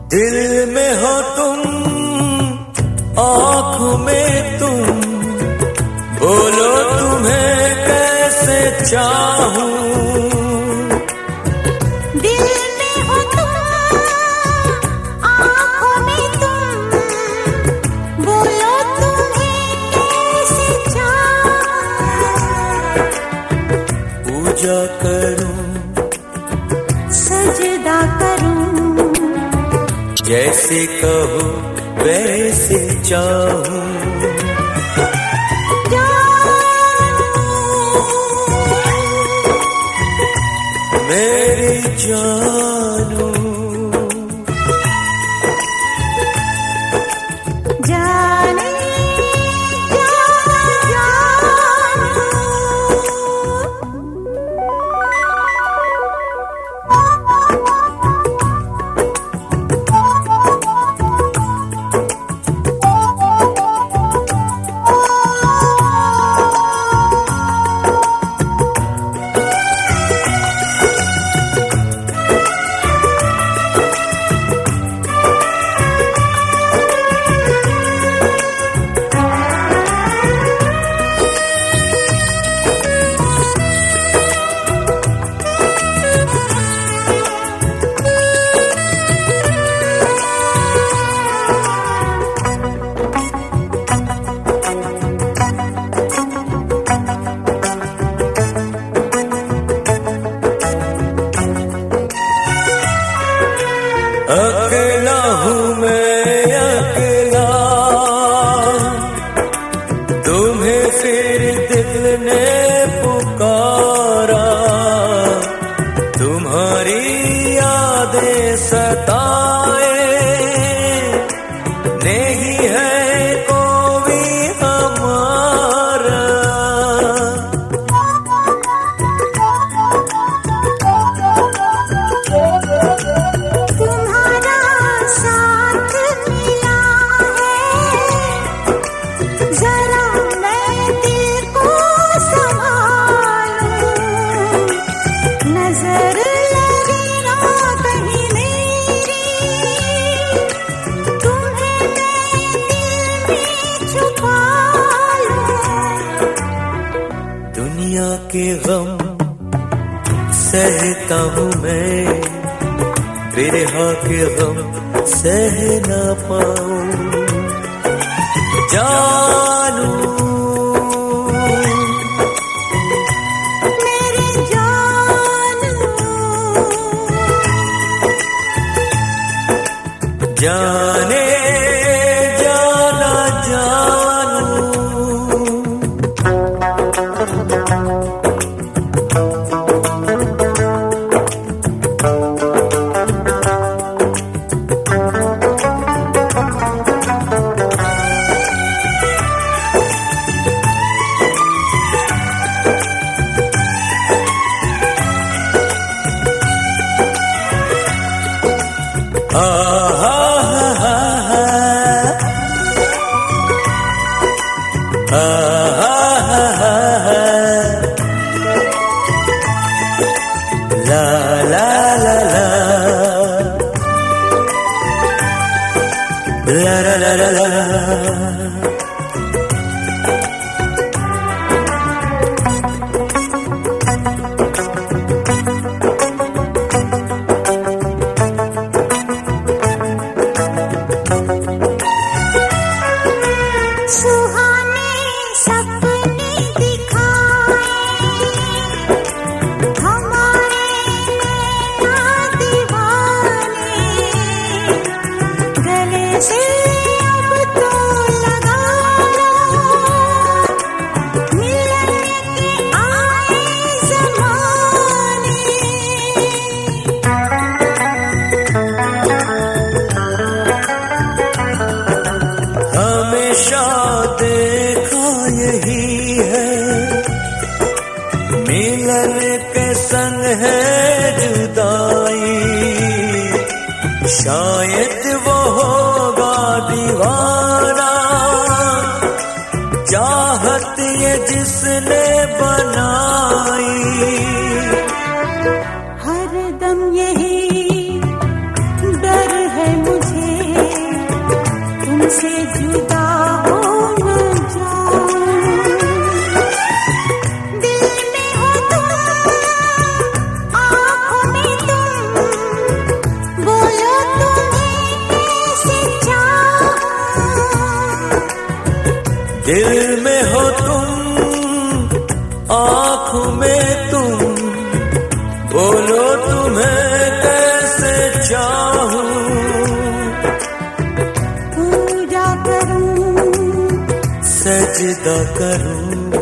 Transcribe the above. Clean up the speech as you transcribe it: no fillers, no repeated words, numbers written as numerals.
दिल में हो तुम, आँखों में तुम, बोलो तुम्हें कैसे चाहूं। दिल में हो तुम, आँखों में तुम, बोलो तुम्हें कैसे चाहूं। पूजा करूं, सजदा करूं, जैसे कहो वैसे चाहूं। मेरी जानू, जाने अकेला हूँ मैं अकेला, तुम्हें फिर दिल ने पुकारा। तुम्हारी यादें सताए, नहीं है कोई हमारा। दुनिया के गम सहता हूँ मैं, बिरहा के गम सह न पाऊं। जानू मेरे जानू, जाने जाना जानू। La la la la, la la la la la. हमेशा देखा यही है, मिलन के संग है जुदाई। शायद वो होगा दीवाना, चाहत ये जिसने बनाई। हरदम यही डर है मुझे दिल में हो तुम, आँखों में तुम, बोलो तुम्हें कैसे चाहूं। पूजा करूं, सजदा करूं,